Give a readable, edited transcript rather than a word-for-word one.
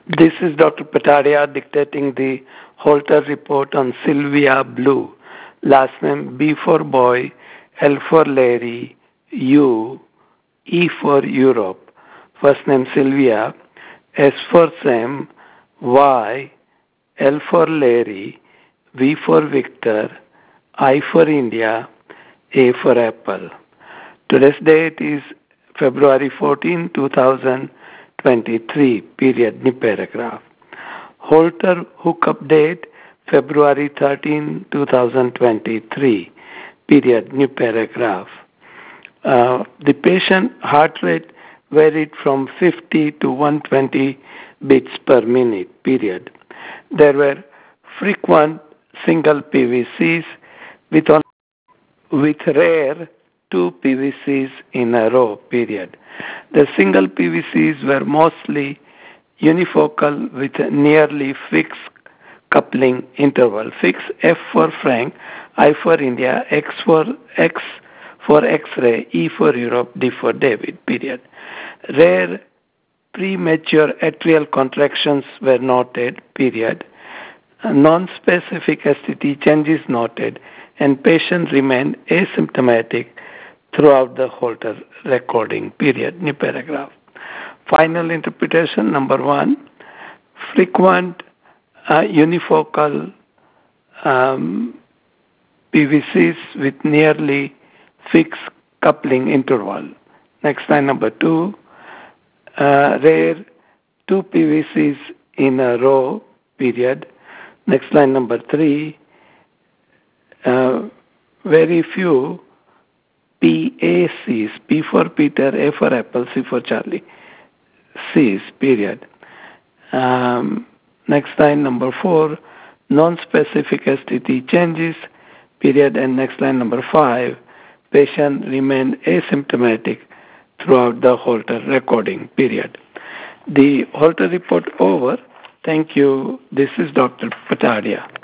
This is Dr. Pataria dictating the Holter report on Sylvia Blue. Last name B for boy, L for Larry, U, E for Europe. First name Sylvia, S for Sam, Y, L for Larry, V for Victor, I for India, A for Apple. Today's date is February 14, 2023, period, new paragraph. Holter hookup date, February 13, 2023, period, new paragraph. The patient heart rate varied from 50 to 120 beats per minute, period. There were frequent single PVCs with rare two PVCs in a row, period. The single PVCs were mostly unifocal with nearly fixed coupling interval. Fixed F for Frank, I for India, X for X-ray, E for Europe, D for David, period. Rare premature atrial contractions were noted, period. Non-specific STT changes noted, and patient remained asymptomatic throughout the Holter recording, period. New paragraph. Final interpretation, number one, frequent unifocal PVCs with nearly fixed coupling interval. Next line, number two, rare two PVCs in a row, period. Next line, number three, very few PACs, P for Peter, A for Apple, C for Charlie, Cs, period. Next line, number four, non-specific STT changes, period. And next line, number five, patient remained asymptomatic throughout the Holter recording, period. The Holter report over. Thank you. This is Dr. Pataria.